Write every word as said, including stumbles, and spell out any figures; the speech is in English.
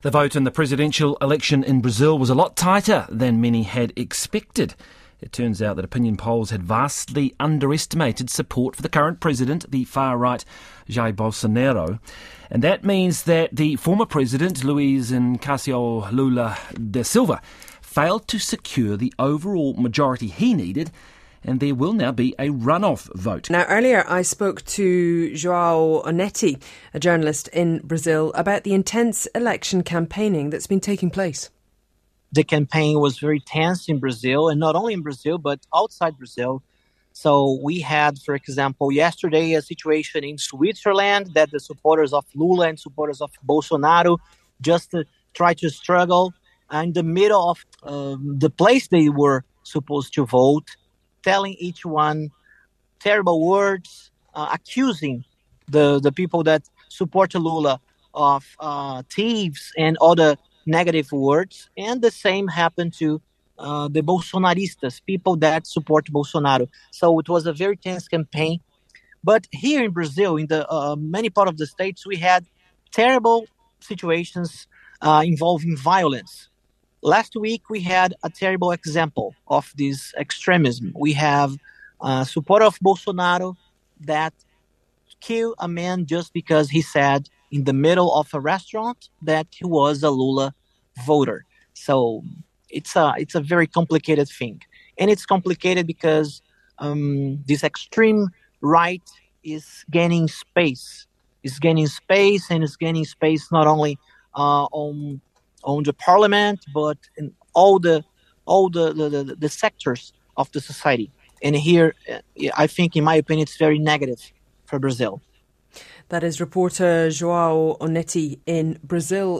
The vote in the presidential election in Brazil was a lot tighter than many had expected. It turns out that opinion polls had vastly underestimated support for the current president, the far-right Jair Bolsonaro. And that means that the former president, Luiz Inácio Lula da Silva, failed to secure the overall majority he needed, and there will now be a runoff vote. Now, earlier I spoke to João Onetti, a journalist in Brazil, about the intense election campaigning that's been taking place. The campaign was very tense in Brazil, and not only in Brazil, but outside Brazil. So we had, for example, yesterday a situation in Switzerland that the supporters of Lula and supporters of Bolsonaro just uh, tried to struggle in the middle of um, the place they were supposed to vote, telling each one terrible words, uh, accusing the, the people that support Lula of uh, thieves and other negative words. And the same happened to uh, the Bolsonaristas, people that support Bolsonaro. So it was a very tense campaign. But here in Brazil, in the uh, many part of the states, we had terrible situations uh, involving violence. Last week, we had a terrible example of this extremism. We have a supporter of Bolsonaro that killed a man just because he said in the middle of a restaurant that he was a Lula voter. So it's a, it's a very complicated thing. And it's complicated because um, this extreme right is gaining space. It's gaining space, and it's gaining space not only uh, on on the parliament, but in all the all the, the, the, the sectors of the society. And here, I think, in my opinion, it's very negative for Brazil. That is reporter João Onetti in Brazil.